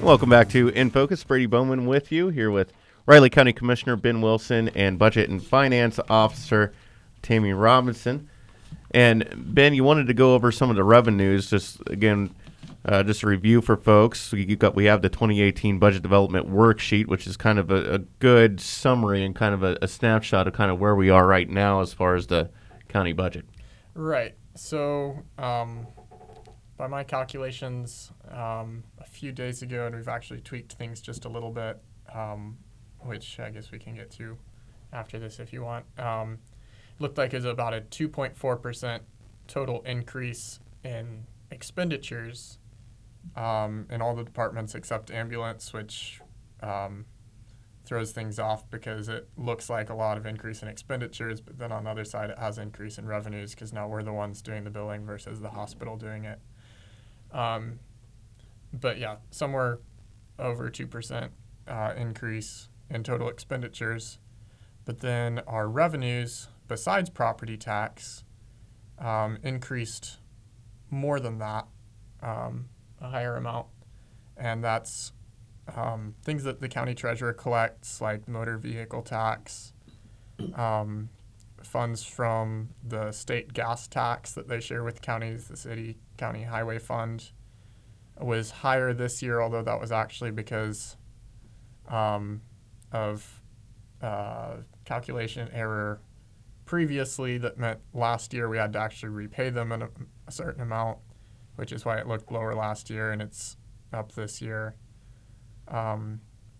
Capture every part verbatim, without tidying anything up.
Welcome back to In Focus. Brady Bowman with you, here with Riley County Commissioner Ben Wilson and Budget and Finance Officer Tammy Robinson. And Ben, you wanted to go over some of the revenues, just again, uh, just a review for folks. We, you got, we have the twenty eighteen Budget Development Worksheet, which is kind of a, a good summary and kind of a, a snapshot of kind of where we are right now as far as the county budget. Right. So, um, by my calculations, um, a few days ago, and we've actually tweaked things just a little bit, um, which I guess we can get to after this if you want. Um, looked like it was about a two point four percent total increase in expenditures um, in all the departments except ambulance, which um, throws things off because it looks like a lot of increase in expenditures, but then on the other side it has increase in revenues because now we're the ones doing the billing versus the hospital doing it. Um, but yeah, somewhere over two percent uh, increase in total expenditures. But then our revenues, besides property tax, um, increased more than that, um, a higher amount. And that's um, things that the county treasurer collects, like motor vehicle tax, um, funds from the state gas tax that they share with counties, the city county highway fund was higher this year, although that was actually because um, of uh, calculation error previously that meant last year we had to actually repay them in a, a certain amount, which is why it looked lower last year and it's up this year. Um,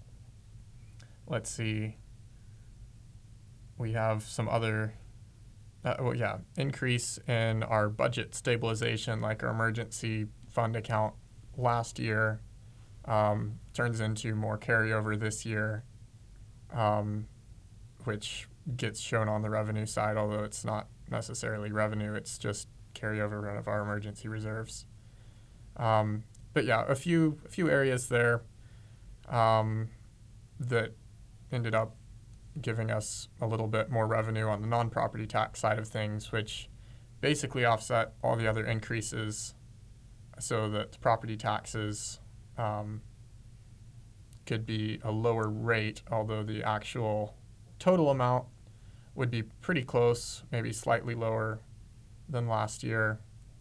let's see. We have some other, uh, well, yeah, increase in our budget stabilization, like our emergency fund account last year um, turns into more carryover this year, um, which gets shown on the revenue side, although it's not necessarily revenue, it's just carryover out of our emergency reserves. Um, but yeah, a few a few areas there um, that ended up giving us a little bit more revenue on the non-property tax side of things, which basically offset all the other increases so that the property taxes um, could be a lower rate, although the actual total amount would be pretty close, maybe slightly lower than last year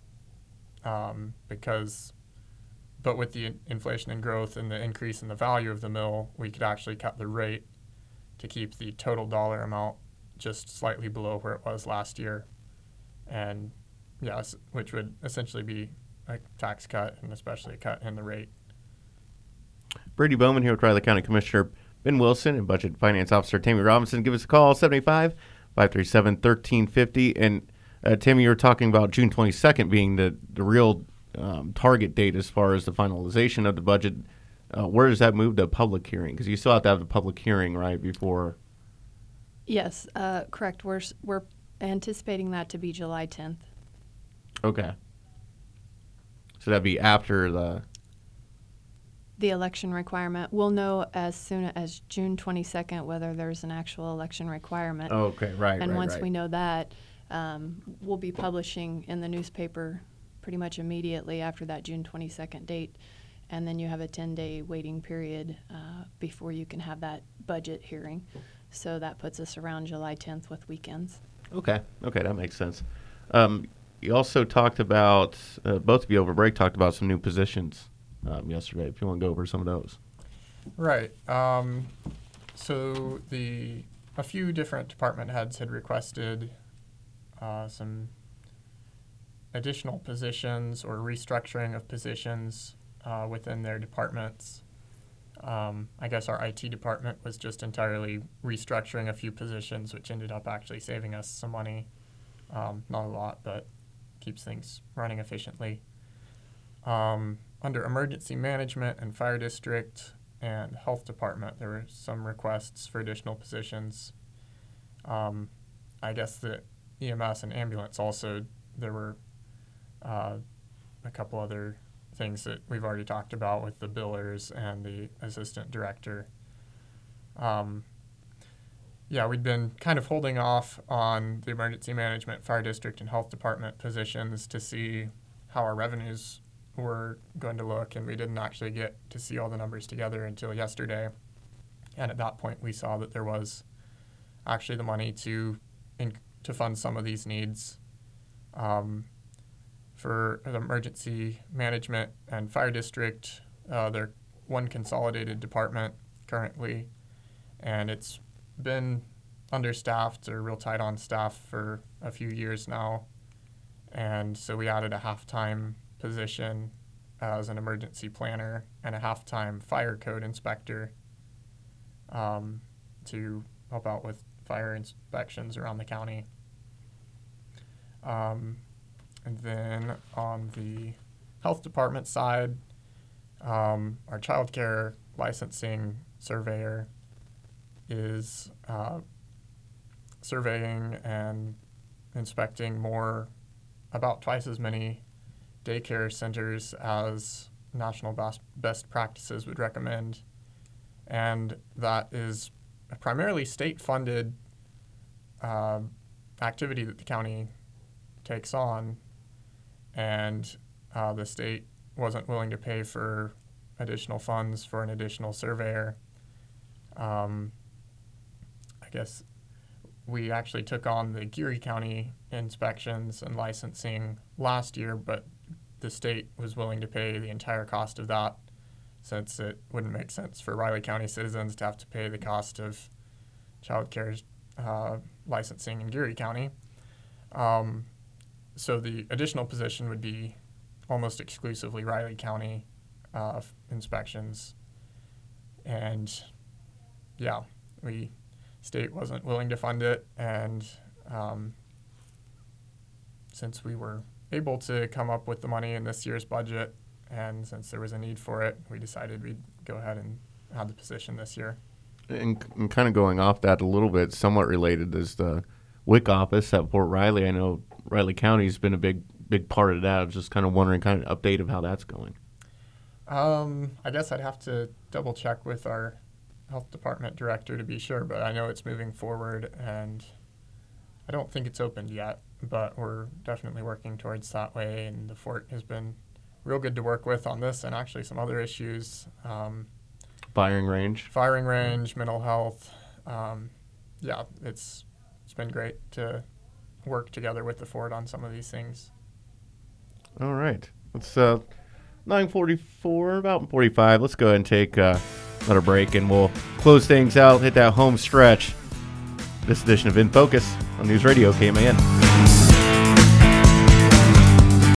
um, because, but with the in- inflation and growth and the increase in the value of the mill, we could actually cut the rate to keep the total dollar amount just slightly below where it was last year. And yes, which would essentially be a tax cut and especially a cut in the rate. Brady Bowman here with Riley County Commissioner Ben Wilson and Budget and Finance Officer Tammy Robinson. Give us a call, seven eight five, five three seven, one three five zero. And uh, Tammy, you were talking about June twenty-second being the, the real um, target date as far as the finalization of the budget. Uh, where does that move to a public hearing? Because you still have to have a public hearing, right, before? Yes, uh, correct. We're s- we're anticipating that to be July tenth. Okay. So that'd be after the... The election requirement. We'll know as soon as June twenty-second whether there's an actual election requirement. Oh, okay, right, And right, once right. we know that, um, we'll be publishing in the newspaper pretty much immediately after that June twenty-second date. And then you have a ten-day waiting period uh, before you can have that budget hearing. So that puts us around July tenth with weekends. Okay, okay, that makes sense. Um, you also talked about, uh, both of you over break talked about some new positions um, yesterday, if you want to go over some of those. Right. Um, so the a few different department heads had requested uh, some additional positions or restructuring of positions uh, within their departments. Um, I guess our I T department was just entirely restructuring a few positions, which ended up actually saving us some money. Um, not a lot, but keeps things running efficiently. Um, under emergency management and fire district and health department, there were some requests for additional positions. Um, I guess the E M S and ambulance also, there were uh, a couple other things that we've already talked about with the billers and the assistant director. Um, yeah, we'd been kind of holding off on the emergency management, fire district, and health department positions to see how our revenues were going to look, and we didn't actually get to see all the numbers together until yesterday. And at that point, we saw that there was actually the money to in, to fund some of these needs. Um, for the emergency management and fire district, uh, they're one consolidated department currently, and it's been understaffed or real tight on staff for a few years now. And so we added a half-time position as an emergency planner and a half-time fire code inspector um, to help out with fire inspections around the county. Um, and then on the health department side, um, our child care licensing surveyor is uh, surveying and inspecting more, about twice as many daycare centers as national best, best practices would recommend. And that is a primarily state-funded uh, activity that the county takes on, and uh, the state wasn't willing to pay for additional funds for an additional surveyor. Um, I guess we actually took on the Geary County inspections and licensing last year, but the state was willing to pay the entire cost of that, since it wouldn't make sense for Riley County citizens to have to pay the cost of child care uh, licensing in Geary County. Um, so the additional position would be almost exclusively Riley County uh, inspections. And yeah, we state wasn't willing to fund it, and um, since we were able to come up with the money in this year's budget, and since there was a need for it, we decided we'd go ahead and have the position this year. And, and kind of going off that a little bit, somewhat related, is the W I C office at Fort Riley. I know Riley County's been a big, big part of that. I was just kind of wondering, kind of update of how that's going. Um, I guess I'd have to double check with our health department director to be sure, but I know it's moving forward, and I don't think it's opened yet, but we're definitely working towards that way. And the fort has been real good to work with on this and actually some other issues. Um, Firing range. Firing range, mental health. Um, yeah, it's it's been great to work together with the fort on some of these things. All right. It's uh, nine forty-four, about forty-five. Let's go ahead and take uh, another break, and we'll close things out, hit that home stretch. This edition of In Focus on News Radio K M A N.